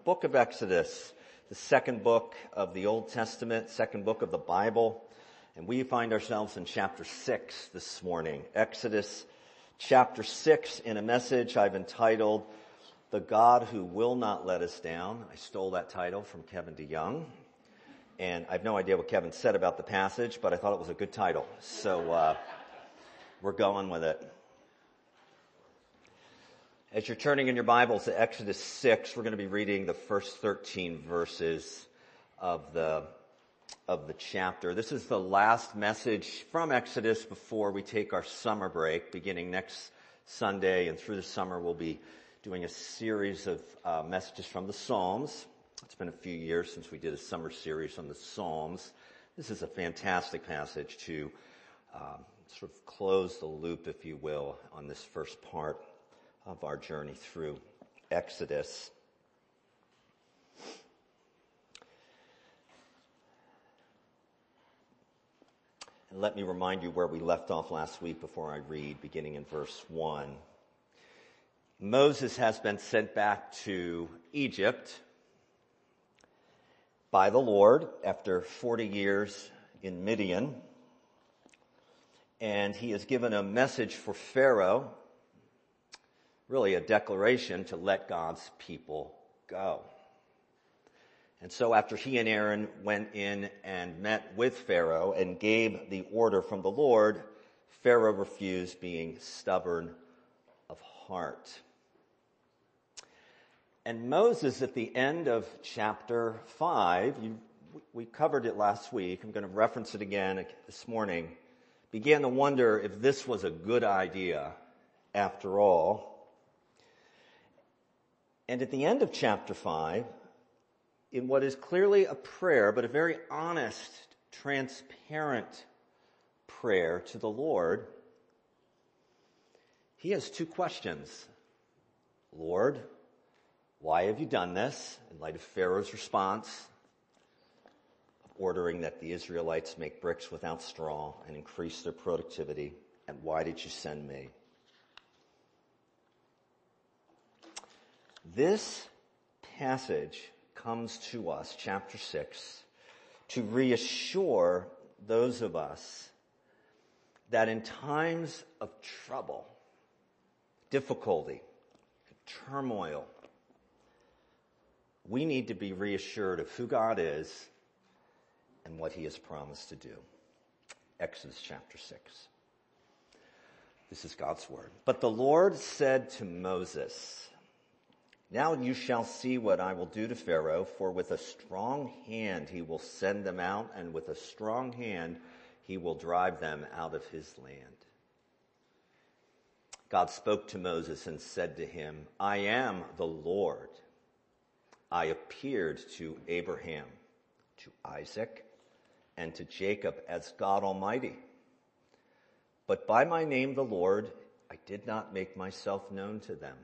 book of Exodus, the second book of the Old Testament, second book of the Bible. And we find ourselves in chapter 6 this morning. Exodus chapter 6 in a message I've entitled, The God Who Will Not Let Us Down. I stole that title from Kevin DeYoung. And I have no idea what Kevin said about the passage, but I thought it was a good title. So we're going with it. As you're turning in your Bibles to Exodus 6, we're going to be reading the first 13 verses of the chapter. This is the last message from Exodus before we take our summer break, beginning next Sunday. And through the summer, we'll be doing a series of messages from the Psalms. It's been a few years since we did a summer series on the Psalms. This is a fantastic passage to sort of close the loop, if you will, on this first part of our journey through Exodus. And let me remind you where we left off last week before I read, beginning in verse 1. Moses has been sent back to Egypt by the Lord after 40 years in Midian. And he has given a message for Pharaoh, really a declaration to let God's people go. And so after he and Aaron went in and met with Pharaoh and gave the order from the Lord, Pharaoh refused, being stubborn of heart. And Moses, at the end of chapter 5, we covered it last week, I'm going to reference it again this morning, began to wonder if this was a good idea after all. And at the end of chapter 5, in what is clearly a prayer, but a very honest, transparent prayer to the Lord, he has two questions. Lord, why have you done this? In light of Pharaoh's response, ordering that the Israelites make bricks without straw and increase their productivity. And why did you send me? This passage comes to us, chapter 6, to reassure those of us that in times of trouble, difficulty, turmoil, we need to be reassured of who God is and what he has promised to do. Exodus chapter 6. This is God's word. But the Lord said to Moses, now you shall see what I will do to Pharaoh, for with a strong hand he will send them out, and with a strong hand he will drive them out of his land. God spoke to Moses and said to him, I am the Lord. I appeared to Abraham, to Isaac, and to Jacob as God Almighty. But by my name, the Lord, I did not make myself known to them.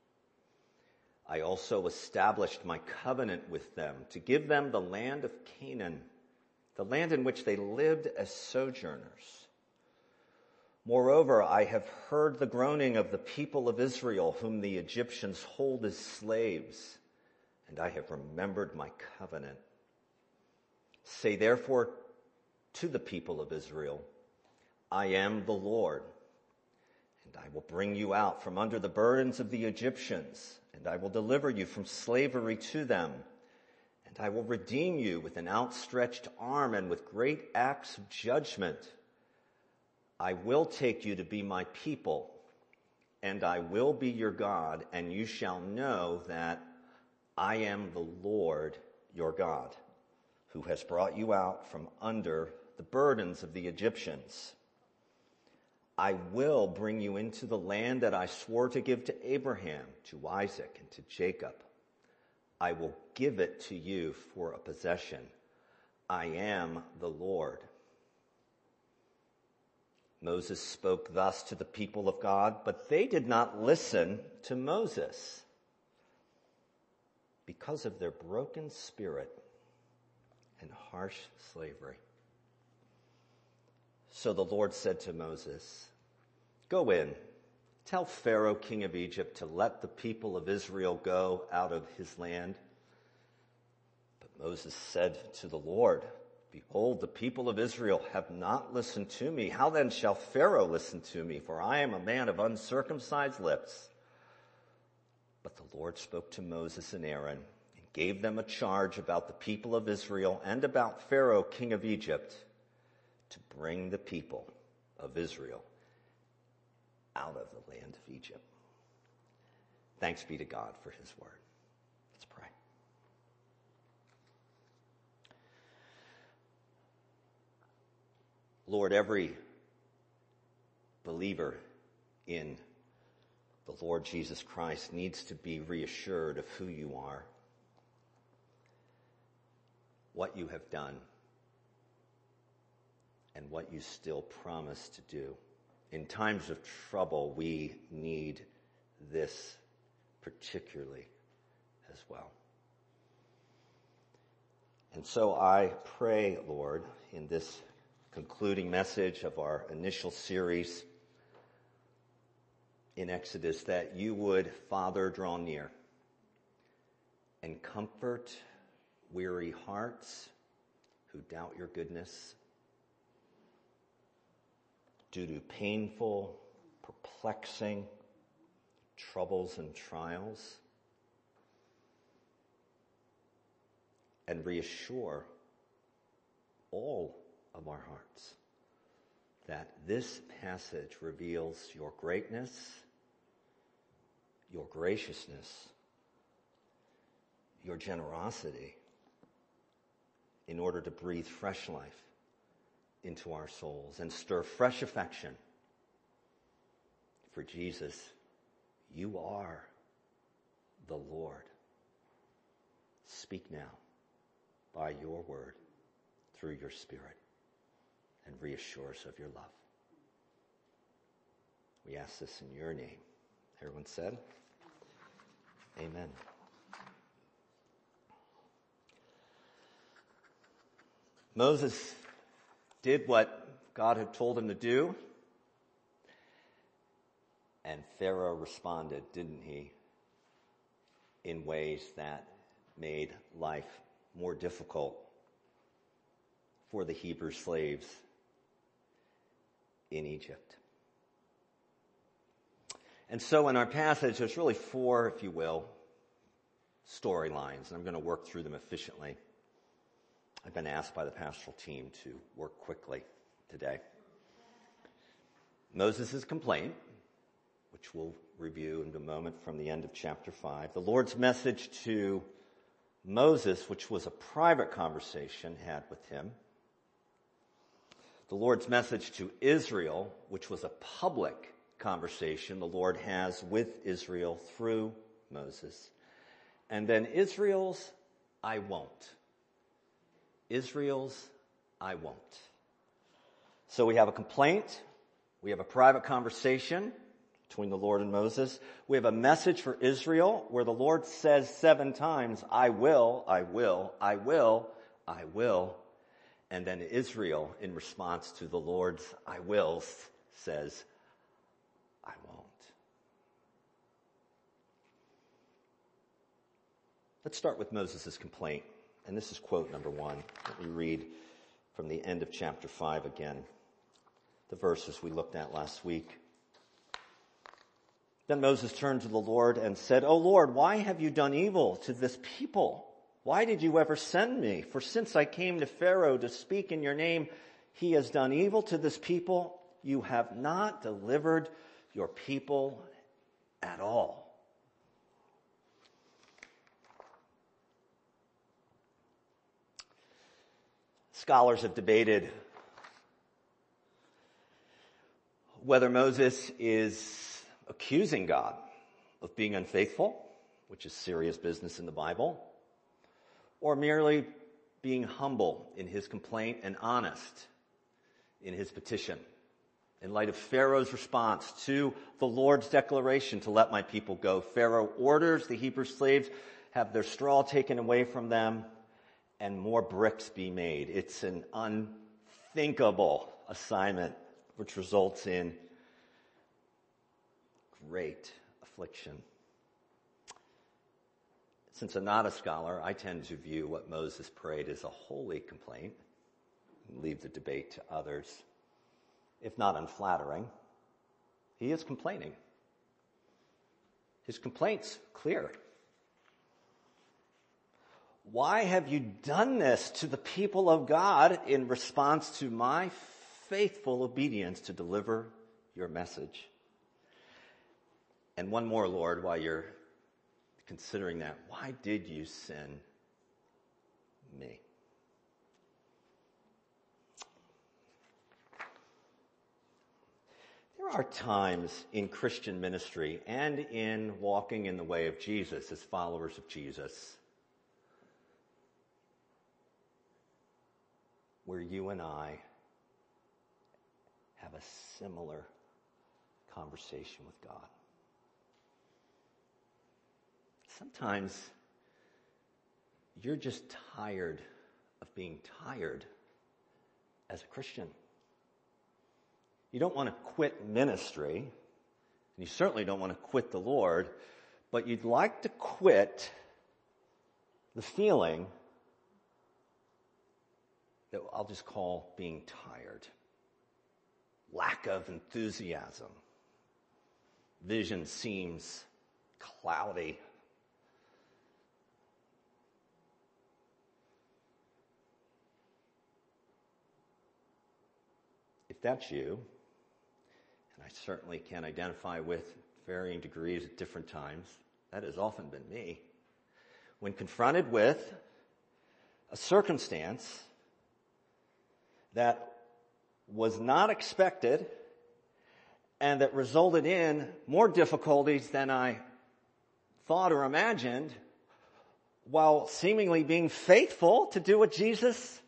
I also established my covenant with them to give them the land of Canaan, the land in which they lived as sojourners. Moreover, I have heard the groaning of the people of Israel, whom the Egyptians hold as slaves, and I have remembered my covenant. Say therefore to the people of Israel, I am the Lord, and I will bring you out from under the burdens of the Egyptians, and I will deliver you from slavery to them, and I will redeem you with an outstretched arm and with great acts of judgment. I will take you to be my people, and I will be your God, and you shall know that I am the Lord your God, who has brought you out from under the burdens of the Egyptians. I will bring you into the land that I swore to give to Abraham, to Isaac, and to Jacob. I will give it to you for a possession. I am the Lord. Moses spoke thus to the people of God, but they did not listen to Moses because of their broken spirit and harsh slavery. So the Lord said to Moses, go in, tell Pharaoh, king of Egypt, to let the people of Israel go out of his land. But Moses said to the Lord, behold, the people of Israel have not listened to me. How then shall Pharaoh listen to me? For I am a man of uncircumcised lips. But the Lord spoke to Moses and Aaron and gave them a charge about the people of Israel and about Pharaoh, king of Egypt, to bring the people of Israel out of the land of Egypt. Thanks be to God for his word. Let's pray. Lord, every believer in the Lord Jesus Christ needs to be reassured of who you are, what you have done, and what you still promise to do. In times of trouble, we need this particularly as well. And so I pray, Lord, in this concluding message of our initial series in Exodus, that you would, Father, draw near and comfort weary hearts who doubt your goodness due to painful, perplexing troubles and trials, and reassure all of our hearts that this passage reveals your greatness, your graciousness, your generosity in order to breathe fresh life into our souls and stir fresh affection for Jesus. You are the Lord. Speak now by your word through your Spirit and reassure us of your love. We ask this in your name. Everyone said, amen. Moses did what God had told him to do, and Pharaoh responded, didn't he, in ways that made life more difficult for the Hebrew slaves in Egypt. And so in our passage, there's really four, if you will, storylines, and I'm going to work through them efficiently. I've been asked by the pastoral team to work quickly today. Moses' complaint, which we'll review in a moment from the end of chapter 5. The Lord's message to Moses, which was a private conversation had with him. The Lord's message to Israel, which was a public conversation the Lord has with Israel through Moses. And then Israel's I won't. Israel's I won't. So we have a complaint. We have a private conversation between the Lord and Moses. We have a message for Israel where the Lord says 7 times, I will, I will, I will, I will. And then Israel, in response to the Lord's I wills, says, I won't. Let's start with Moses' complaint. And this is quote number 1. Let me read from the end of chapter 5 again, the verses we looked at last week. Then Moses turned to the Lord and said, O Lord, why have you done evil to this people? Why did you ever send me? For since I came to Pharaoh to speak in your name, he has done evil to this people. You have not delivered your people at all. Scholars have debated whether Moses is accusing God of being unfaithful, which is serious business in the Bible, or merely being humble in his complaint and honest in his petition. In light of Pharaoh's response to the Lord's declaration to let my people go, Pharaoh orders the Hebrew slaves have their straw taken away from them and more bricks be made. It's an unthinkable assignment which results in great affliction. Since I'm not a scholar, I tend to view what Moses prayed as a holy complaint and leave the debate to others. If not unflattering, he is complaining. His complaint's clear. Why have you done this to the people of God in response to my faithful obedience to deliver your message? And one more, Lord, while you're considering that, why did you send me? There are times in Christian ministry and in walking in the way of Jesus as followers of Jesus where you and I have a similar conversation with God. Sometimes you're just tired of being tired as a Christian. You don't want to quit ministry, and you certainly don't want to quit the Lord, but you'd like to quit the feeling that I'll just call being tired. Lack of enthusiasm. Vision seems cloudy. If that's you, and I certainly can identify with varying degrees at different times, that has often been me. When confronted with a circumstance that was not expected and that resulted in more difficulties than I thought or imagined, while seemingly being faithful to do what Jesus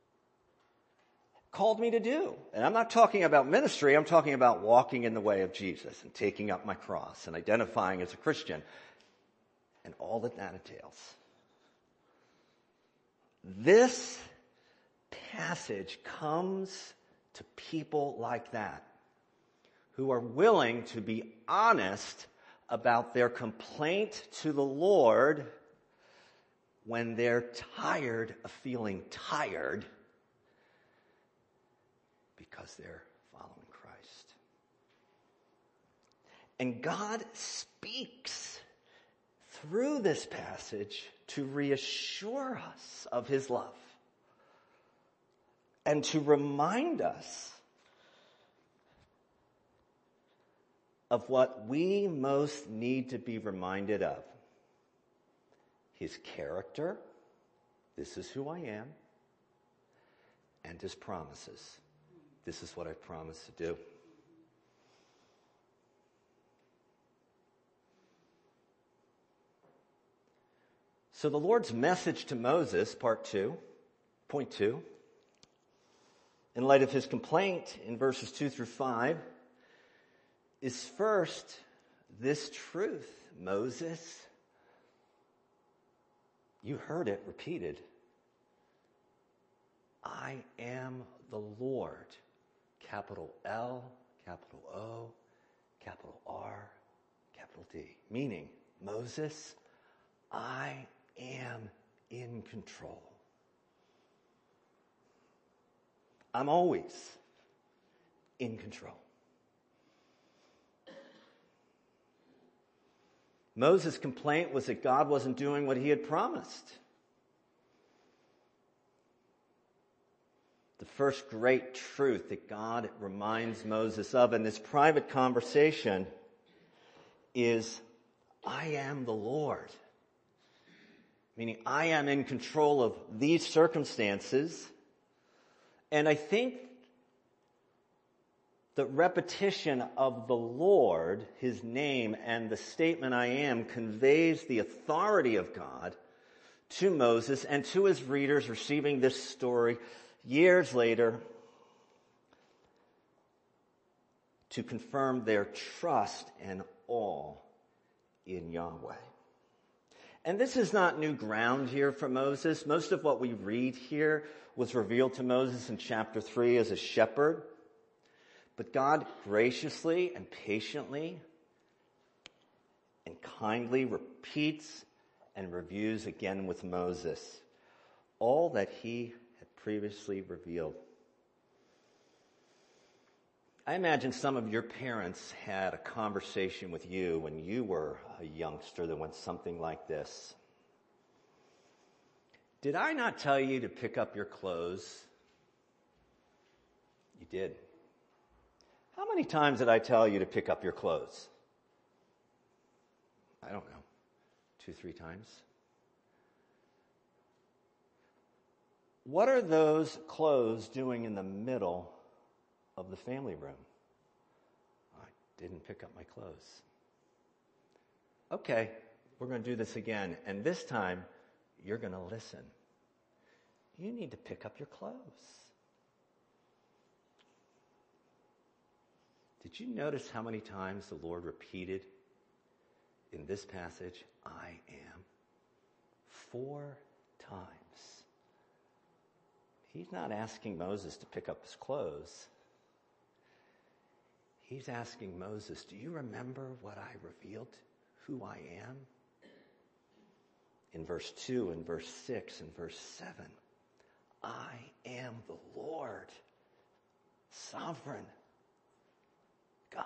called me to do. And I'm not talking about ministry, I'm talking about walking in the way of Jesus and taking up my cross and identifying as a Christian and all that that entails. This passage comes to people like that who are willing to be honest about their complaint to the Lord when they're tired of feeling tired because they're following Christ. And God speaks through this passage to reassure us of his love and to remind us of what we most need to be reminded of. His character, this is who I am, and his promises. This is what I promised to do. So the Lord's message to Moses, point 2, in light of his complaint in verses 2 through 5, is first this truth. Moses, you heard it repeated. I am the Lord. Capital L, capital O, capital R, capital D. Meaning, Moses, I am in control. I'm always in control. Moses' complaint was that God wasn't doing what he had promised. The first great truth that God reminds Moses of in this private conversation is, I am the Lord. Meaning, I am in control of these circumstances. And I think the repetition of the Lord, his name, and the statement I am conveys the authority of God to Moses and to his readers receiving this story years later to confirm their trust and awe in Yahweh. And this is not new ground here for Moses. Most of what we read here was revealed to Moses in chapter 3 as a shepherd. But God graciously and patiently and kindly repeats and reviews again with Moses all that he had previously revealed. I imagine some of your parents had a conversation with you when you were a youngster that went something like this. Did I not tell you to pick up your clothes? You did. How many times did I tell you to pick up your clothes? I don't know. 2, 3 times? What are those clothes doing in the middle of the family room? I didn't pick up my clothes. Okay, we're going to do this again. And this time, you're going to listen. You need to pick up your clothes. Did you notice how many times the Lord repeated in this passage, I am? 4 times. He's not asking Moses to pick up his clothes. He's asking Moses, do you remember what I revealed, who I am? In verse 2, in verse 6, and verse 7, I am the Lord, sovereign God.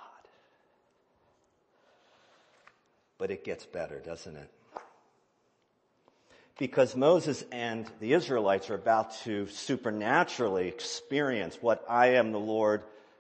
But it gets better, doesn't it? Because Moses and the Israelites are about to supernaturally experience what I am the Lord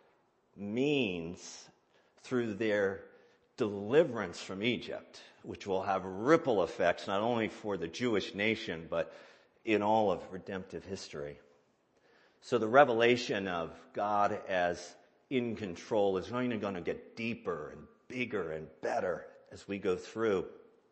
means through their deliverance from Egypt, which will have ripple effects not only for the Jewish nation, but in all of redemptive history. So the revelation of God as in control is going to get deeper and bigger and better as we go through.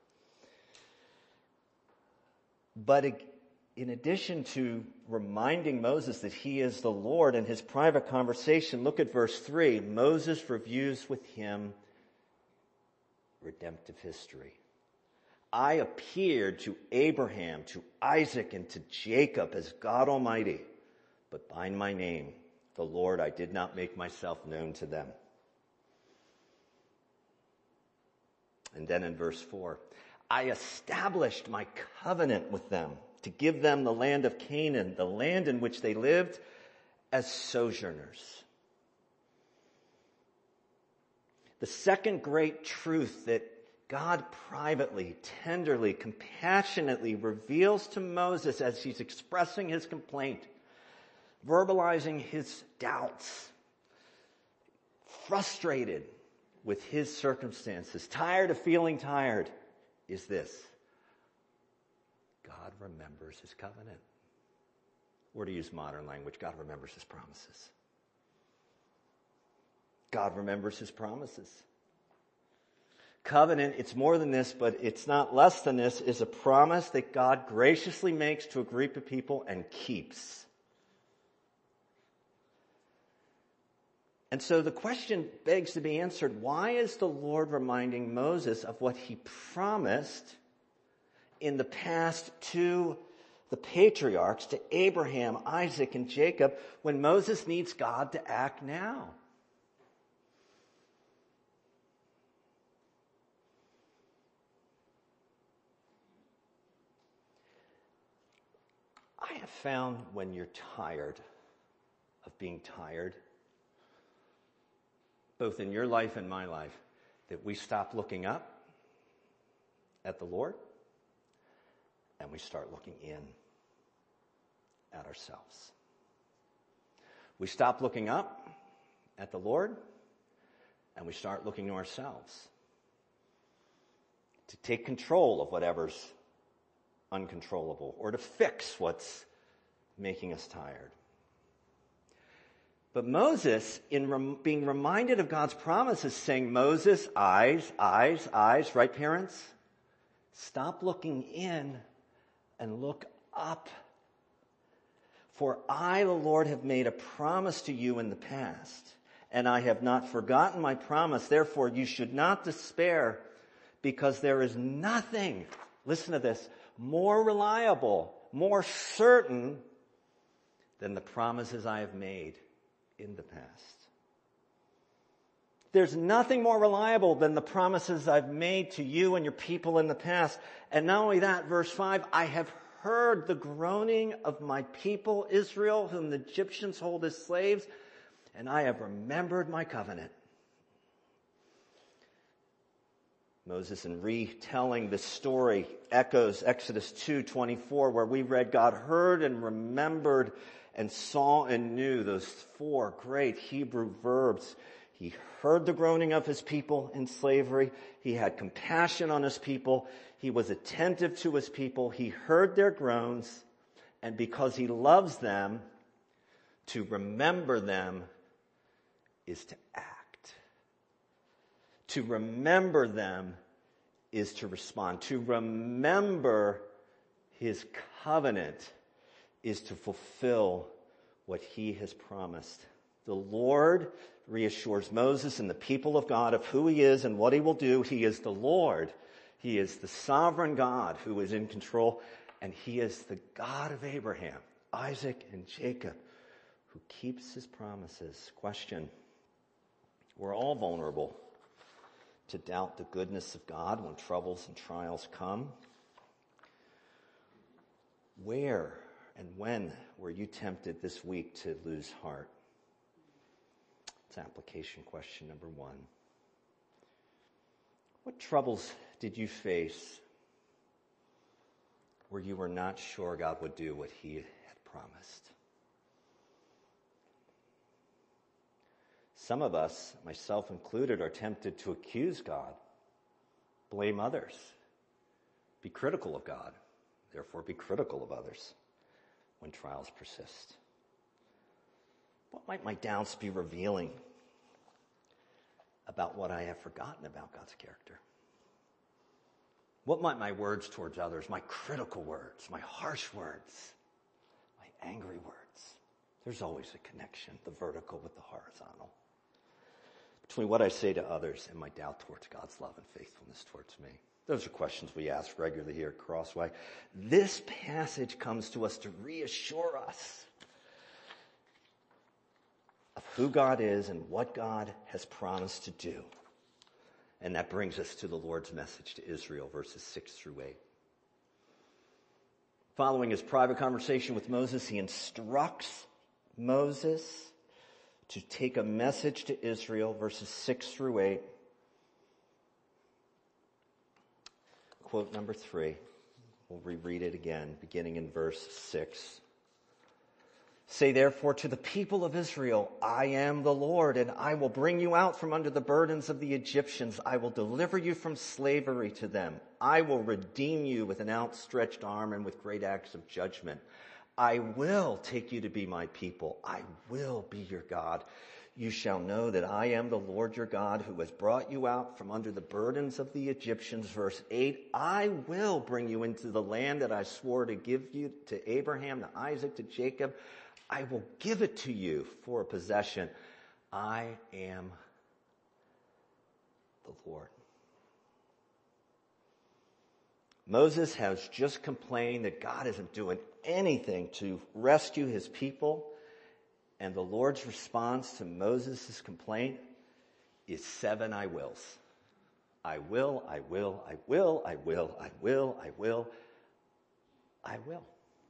But in addition to reminding Moses that he is the Lord in his private conversation, look at verse 3. Moses reviews with him redemptive history. I appeared to Abraham, to Isaac, and to Jacob as God Almighty, but by my name, the Lord, I did not make myself known to them. And then in verse 4, I established my covenant with them to give them the land of Canaan, the land in which they lived as sojourners. The second great truth that God privately, tenderly, compassionately reveals to Moses as he's expressing his complaint, verbalizing his doubts, frustrated with his circumstances, tired of feeling tired, is this: God remembers his covenant. Or to use modern language, God remembers his promises. God remembers his promises. Covenant, it's more than this, but it's not less than this, is a promise that God graciously makes to a group of people and keeps. And so the question begs to be answered, why is the Lord reminding Moses of what he promised in the past to the patriarchs, to Abraham, Isaac, and Jacob, when Moses needs God to act now? I have found when you're tired of being tired, both in your life and my life, that we stop looking up at the Lord and we start looking in at ourselves. We stop looking up at the Lord and we start looking to ourselves to take control of whatever's uncontrollable or to fix what's making us tired. But Moses, in being reminded of God's promises, saying, Moses, eyes, right, parents? Stop looking in and look up. For I, the Lord, have made a promise to you in the past, and I have not forgotten my promise. Therefore, you should not despair, because there is nothing, listen to this, more reliable, more certain than the promises I have made in the past. There's nothing more reliable than the promises I've made to you and your people in the past. And not only that, verse 5, I have heard the groaning of my people Israel, whom the Egyptians hold as slaves, and I have remembered my covenant. Moses, in retelling this story, echoes Exodus 2:24, where we read, God heard and remembered and saw and knew, those 4 great Hebrew verbs. He heard the groaning of his people in slavery. He had compassion on his people. He was attentive to his people. He heard their groans. And because he loves them, to remember them is to act. To remember them is to respond. To remember his covenant is to fulfill what he has promised. The Lord reassures Moses and the people of God of who he is and what he will do. He is the Lord. He is the sovereign God who is in control. And he is the God of Abraham, Isaac, and Jacob, who keeps his promises. Question: we're all vulnerable to doubt the goodness of God when troubles and trials come. Where and when were you tempted this week to lose heart? It's application question number 1. What troubles did you face where you were not sure God would do what he had promised? Some of us, myself included, are tempted to accuse God, blame others, be critical of God, therefore be critical of others when trials persist. What might my doubts be revealing about what I have forgotten about God's character? What might my words towards others, my critical words, my harsh words, my angry words? There's always a connection, the vertical with the horizontal, between what I say to others and my doubt towards God's love and faithfulness towards me. Those are questions we ask regularly here at Crossway. This passage comes to us to reassure us of who God is and what God has promised to do. And that brings us to the Lord's message to Israel, verses 6 through 8. Following his private conversation with Moses, he instructs Moses to take a message to Israel, verses 6 through 8. Quote number 3. We'll reread it again, beginning in verse 6. Say therefore to the people of Israel, I am the Lord, and I will bring you out from under the burdens of the Egyptians. I will deliver you from slavery to them. I will redeem you with an outstretched arm and with great acts of judgment. I will take you to be my people. I will be your God. You shall know that I am the Lord your God who has brought you out from under the burdens of the Egyptians. Verse 8, I will bring you into the land that I swore to give you to Abraham, to Isaac, to Jacob. I will give it to you for a possession. I am the Lord. Moses has just complained that God isn't doing anything to rescue his people. And the Lord's response to Moses' complaint is 7 I wills. I will, I will, I will, I will, I will, I will, I will.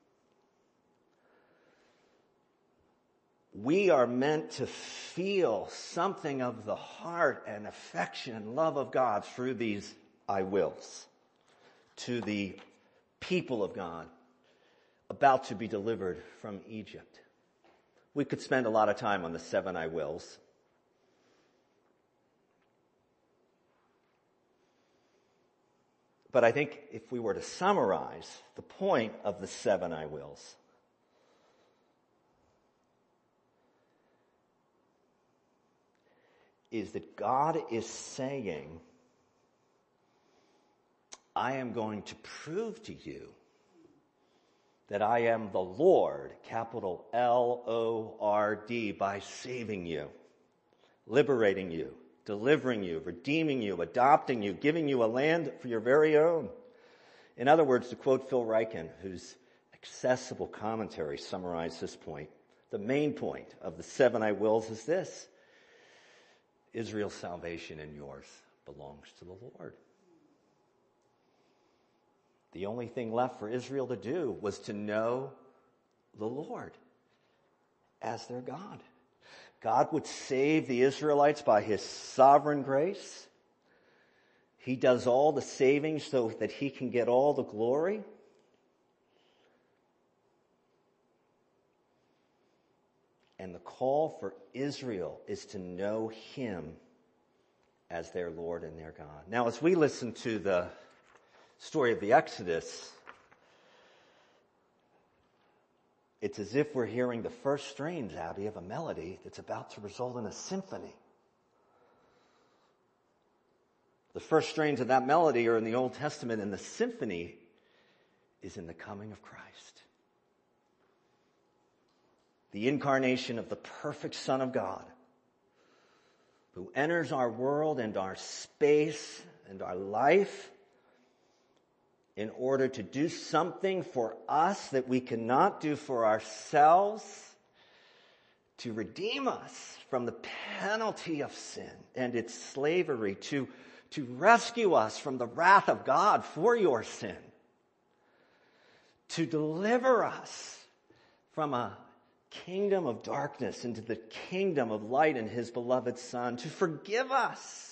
We are meant to feel something of the heart and affection and love of God through these I wills to the people of God about to be delivered from Egypt. We could spend a lot of time on the 7 I wills. But I think if we were to summarize the point of the 7 I wills, is that God is saying, I am going to prove to you that I am the Lord, capital L-O-R-D, by saving you, liberating you, delivering you, redeeming you, adopting you, giving you a land for your very own. In other words, to quote Phil Ryken, whose accessible commentary summarized this point, the main point of the 7 I wills is this. Israel's salvation and yours belongs to the Lord. The only thing left for Israel to do was to know the Lord as their God. God would save the Israelites by his sovereign grace. He does all the saving so that he can get all the glory. And the call for Israel is to know him as their Lord and their God. Now, as we listen to the story of the Exodus, it's as if we're hearing the first strains, Abby, of a melody that's about to result in a symphony. The first strains of that melody are in the Old Testament, and the symphony is in the coming of Christ. The incarnation of the perfect Son of God, who enters our world and our space and our life in order to do something for us that we cannot do for ourselves, to redeem us from the penalty of sin and its slavery, to rescue us from the wrath of God for your sin, to deliver us from a kingdom of darkness into the kingdom of light in his beloved Son, to forgive us.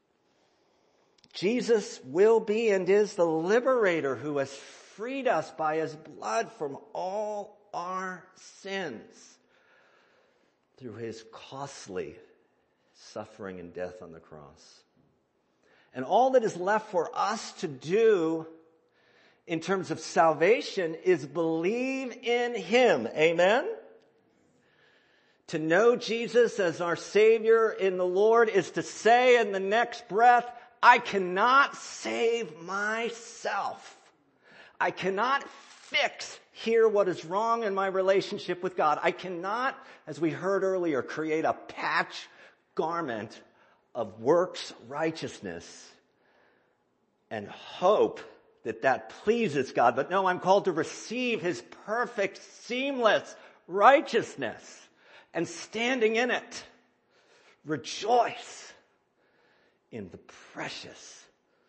Jesus will be and is the liberator who has freed us by his blood from all our sins through his costly suffering and death on the cross. And all that is left for us to do in terms of salvation is believe in him. Amen? To know Jesus as our Savior in the Lord is to say in the next breath, I cannot save myself. I cannot fix here what is wrong in my relationship with God. I cannot, as we heard earlier, create a patch garment of works righteousness and hope that pleases God. But no, I'm called to receive his perfect, seamless righteousness. And standing in it, rejoice in the precious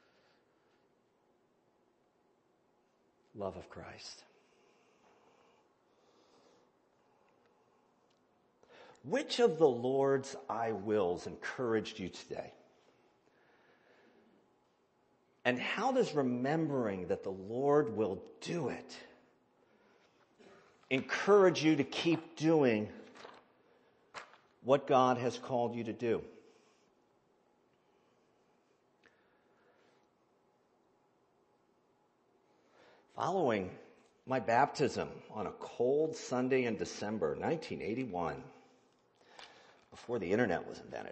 love of Christ. Which of the Lord's I wills encouraged you today? And how does remembering that the Lord will do it encourage you to keep doing what God has called you to do? Following my baptism on a cold Sunday in December 1981, before the internet was invented,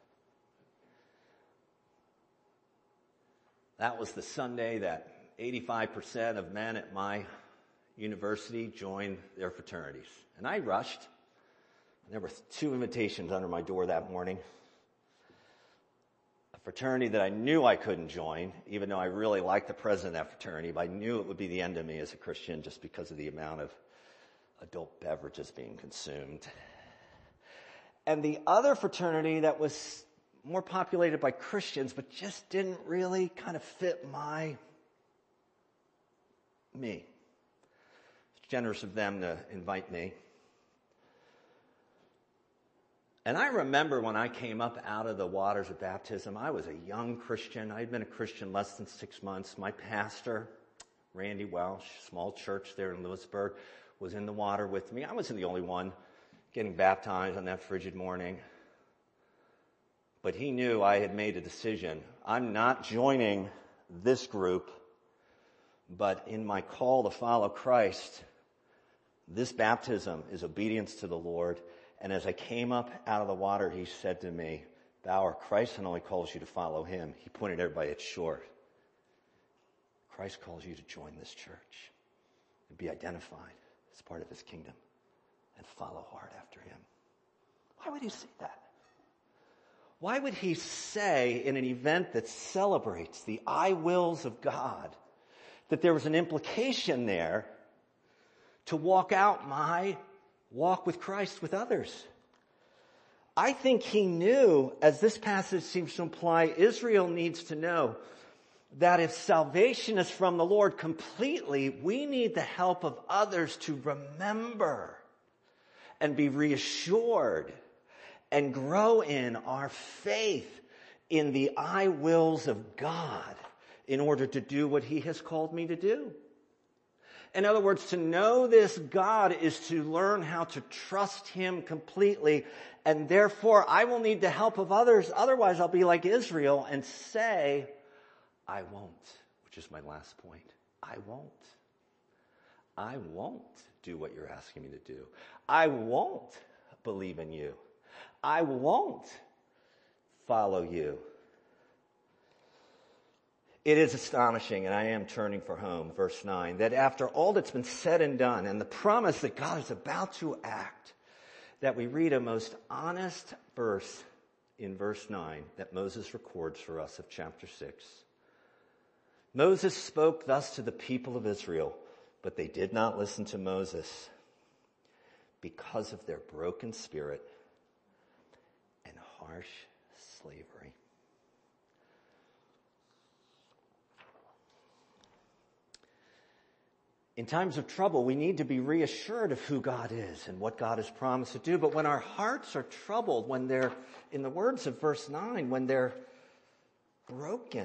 that was the Sunday that 85% of men at my university joined their fraternities. And I rushed. There were 2 invitations under my door that morning. A fraternity that I knew I couldn't join, even though I really liked the president of that fraternity, but I knew it would be the end of me as a Christian just because of the amount of adult beverages being consumed. And the other fraternity that was more populated by Christians, but just didn't really kind of fit me. It's generous of them to invite me. And I remember when I came up out of the waters of baptism, I was a young Christian. I had been a Christian less than 6 months. My pastor, Randy Welsh, small church there in Lewisburg, was in the water with me. I wasn't the only one getting baptized on that frigid morning. But he knew I had made a decision. I'm not joining this group, but in my call to follow Christ, this baptism is obedience to the Lord. And as I came up out of the water, he said to me, Bauer, Christ not only calls you to follow him, he pointed everybody at shore. Christ calls you to join this church and be identified as part of his kingdom and follow hard after him. Why would he say that? Why would he say in an event that celebrates the I wills of God that there was an implication there to walk out my walk with Christ with others? I think he knew, as this passage seems to imply, Israel needs to know that if salvation is from the Lord completely, we need the help of others to remember and be reassured and grow in our faith in the I wills of God in order to do what he has called me to do. In other words, to know this God is to learn how to trust him completely, and therefore I will need the help of others. Otherwise I'll be like Israel and say, I won't, which is my last point. I won't. I won't do what you're asking me to do. I won't believe in you. I won't follow you. It is astonishing, and I am turning for home, verse 9, that after all that's been said and done, and the promise that God is about to act, that we read a most honest verse in verse 9 that Moses records for us of chapter 6. Moses spoke thus to the people of Israel, but they did not listen to Moses because of their broken spirit and harsh slavery. In times of trouble, we need to be reassured of who God is and what God has promised to do. But when our hearts are troubled, when they're, in the words of verse 9, when they're broken,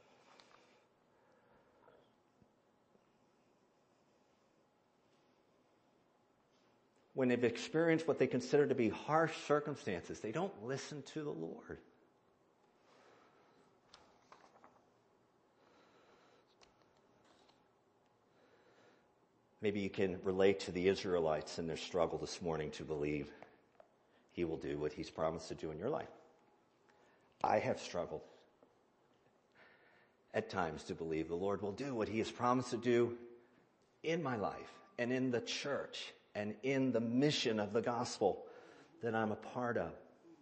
when they've experienced what they consider to be harsh circumstances, they don't listen to the Lord. Maybe you can relate to the Israelites in their struggle this morning to believe he will do what he's promised to do in your life. I have struggled at times to believe the Lord will do what he has promised to do in my life and in the church and in the mission of the gospel that I'm a part of.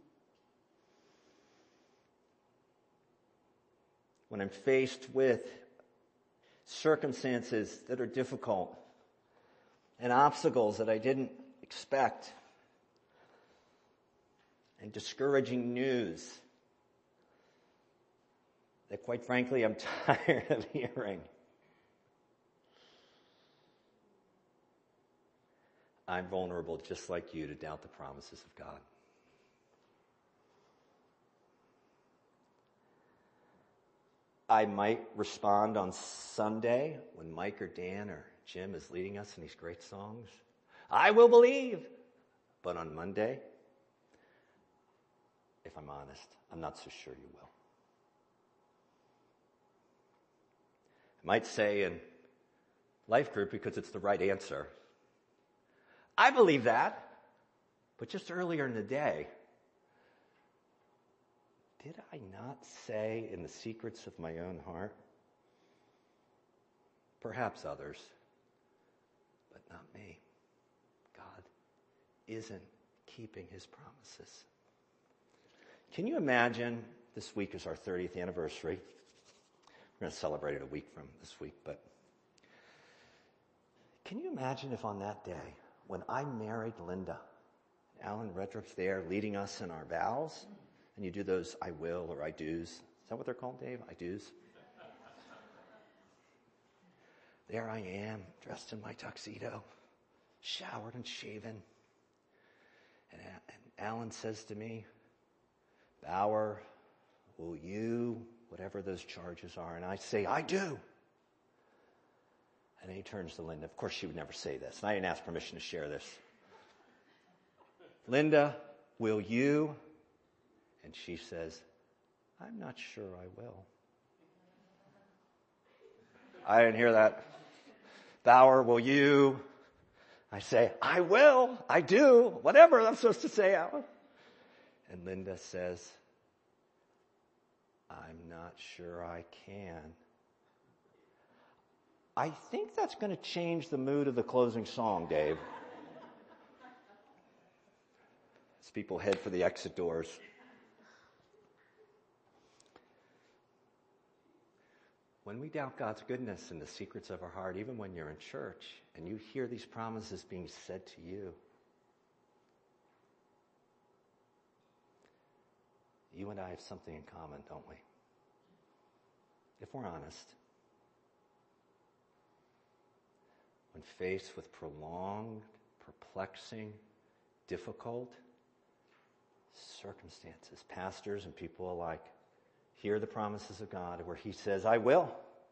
When I'm faced with circumstances that are difficult and obstacles that I didn't expect and discouraging news that, quite frankly, I'm tired of hearing, I'm vulnerable just like you to doubt the promises of God. I might respond on Sunday when Mike or Dan or Jim is leading us in these great songs. I will believe. But on Monday, if I'm honest, I'm not so sure you will. I might say in life group, because it's the right answer, I believe that, but just earlier in the day, did I not say in the secrets of my own heart? Perhaps others, but not me. God isn't keeping his promises. Can you imagine, this week is our 30th anniversary. We're going to celebrate it a week from this week, but can you imagine if on that day, when I married Linda, Alan Redrup's there leading us in our vows, and you do those I will or I do's. Is that what they're called, Dave? I do's? There I am, dressed in my tuxedo, showered and shaven. And Alan says to me, Bauer, will you, whatever those charges are? And I say, I do. And then he turns to Linda. Of course, she would never say this. And I didn't ask permission to share this. Linda, will you? And she says, I'm not sure I will. I didn't hear that. Bauer, will you? I say, I will. I do. Whatever I'm supposed to say, Alan. And Linda says, I'm not sure I can. I think that's going to change the mood of the closing song, Dave. As people head for the exit doors. When we doubt God's goodness in the secrets of our heart, even when you're in church and you hear these promises being said to you, you and I have something in common, don't we? If we're honest. When faced with prolonged, perplexing, difficult circumstances, pastors and people alike hear the promises of God where he says, I will.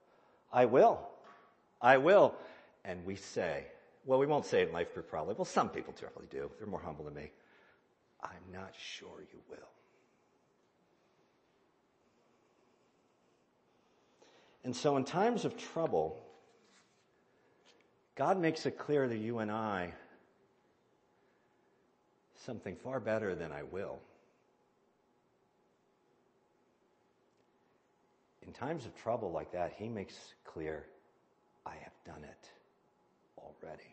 And we say, well, we won't say it in Life Group probably. Well, some people definitely do. They're more humble than me. I'm not sure you will. And so in times of trouble, God makes it clear to you and I something far better than I will. In times of trouble like that, he makes clear, I have done it already.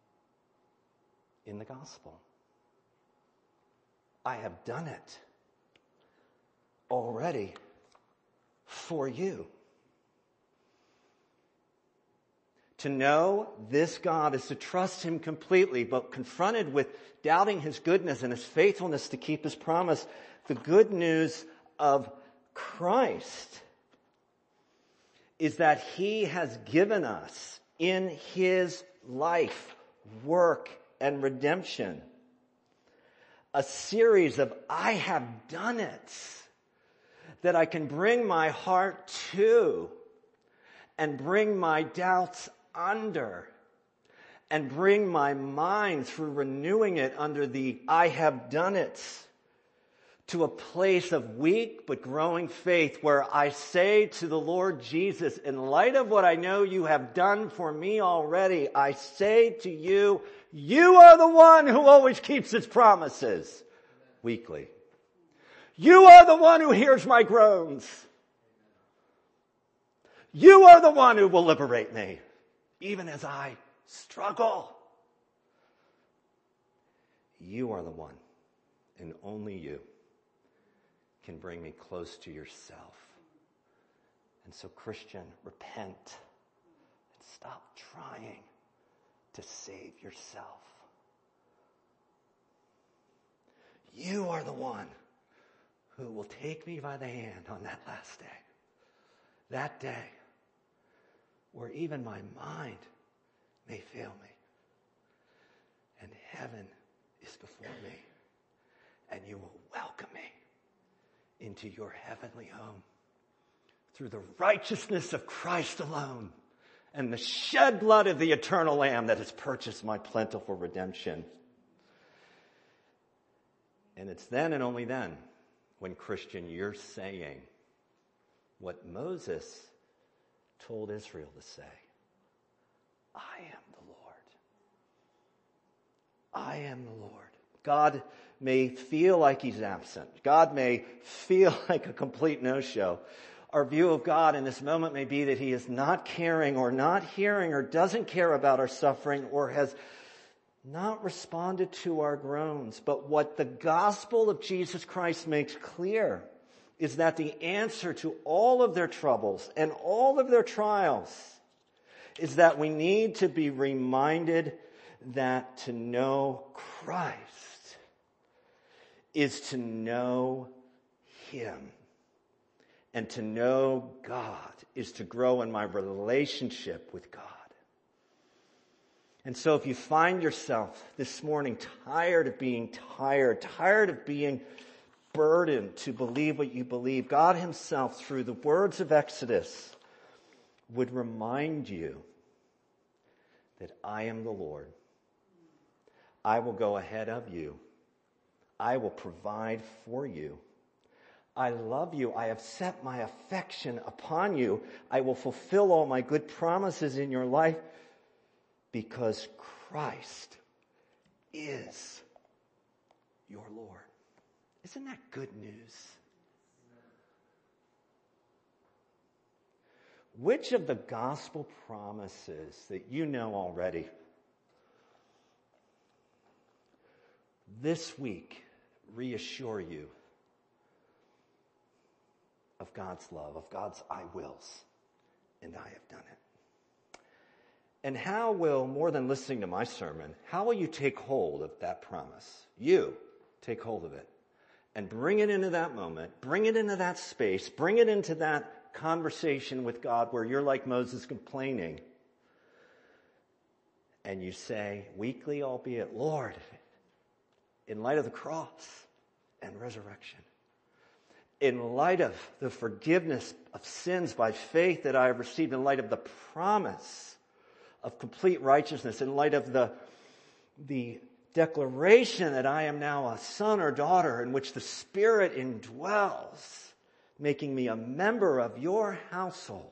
In the gospel. I have done it already for you. To know this God is to trust him completely, but confronted with doubting his goodness and his faithfulness to keep his promise, the good news of Christ is that he has given us in his life, work, and redemption a series of I have done it that I can bring my heart to and bring my doubts under and bring my mind through renewing it under the I have done it to a place of weak but growing faith where I say to the Lord Jesus, in light of what I know you have done for me already, I say to you, you are the one who always keeps his promises weekly. You are the one who hears my groans. You are the one who will liberate me, even as I struggle. You are the one, and only you can bring me close to yourself. And so, Christian, repent and stop trying to save yourself. You are the one who will take me by the hand on that last day. That day where even my mind may fail me and heaven is before me and you will welcome me into your heavenly home through the righteousness of Christ alone and the shed blood of the eternal Lamb that has purchased my plentiful redemption. And it's then and only then when, Christian, you're saying what Moses told Israel to say. I am the Lord. I am the Lord. God may feel like he's absent. God may feel like a complete no-show. Our view of God in this moment may be that he is not caring or not hearing or doesn't care about our suffering or has not responded to our groans. But what the gospel of Jesus Christ makes clear is that the answer to all of their troubles and all of their trials is that we need to be reminded that to know Christ is to know him. And to know God is to grow in my relationship with God. And so if you find yourself this morning tired of being tired of being burdened to believe what you believe, God himself, through the words of Exodus, would remind you that I am the Lord. I will go ahead of you. I will provide for you. I love you. I have set my affection upon you. I will fulfill all my good promises in your life because Christ is your Lord. Isn't that good news? Which of the gospel promises that you know already this week reassure you of God's love, of God's I wills, and I have done it? And how will, more than listening to my sermon, how will you take hold of that promise? You take hold of it and bring it into that moment, bring it into that space, bring it into that conversation with God where you're like Moses complaining. And you say, weakly albeit, Lord, in light of the cross and resurrection, in light of the forgiveness of sins by faith that I have received, in light of the promise of complete righteousness, in light of the declaration that I am now a son or daughter in which the Spirit indwells, making me a member of your household.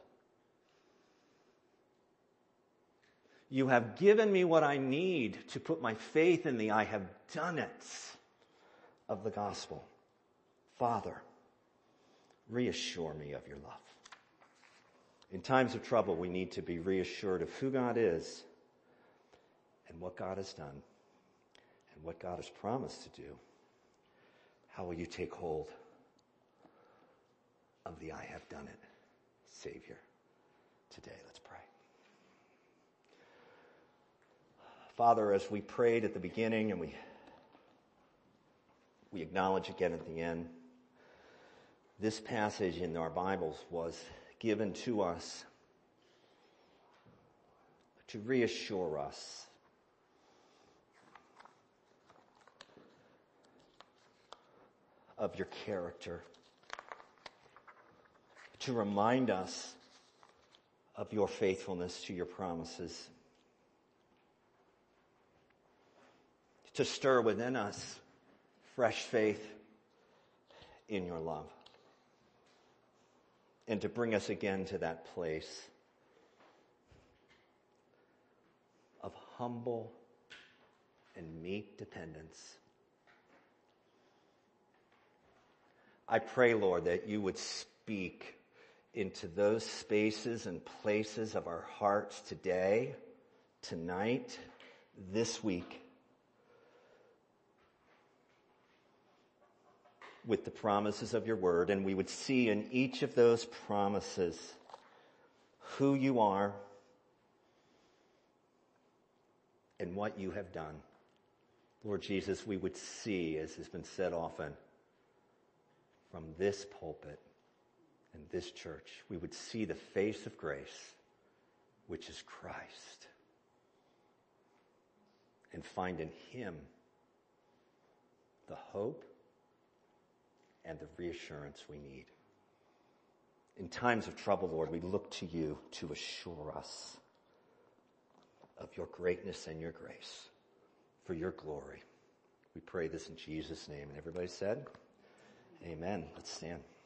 You have given me what I need to put my faith in the I have done it of the gospel. Father, reassure me of your love. In times of trouble, we need to be reassured of who God is and what God has done and what God has promised to do. How will you take hold of the I have done it, Savior, today? Let's pray. Father, as we prayed at the beginning and we acknowledge again at the end, this passage in our Bibles was given to us to reassure us of your character, to remind us of your faithfulness to your promises, to stir within us fresh faith in your love, and to bring us again to that place of humble and meek dependence. I pray, Lord, that you would speak into those spaces and places of our hearts today, tonight, this week, with the promises of your word, and we would see in each of those promises who you are and what you have done. Lord Jesus, we would see, as has been said often, from this pulpit and this church, we would see the face of grace, which is Christ, and find in him the hope and the reassurance we need. In times of trouble, Lord, we look to you to assure us of your greatness and your grace for your glory. We pray this in Jesus' name. And everybody said, amen. Let's stand.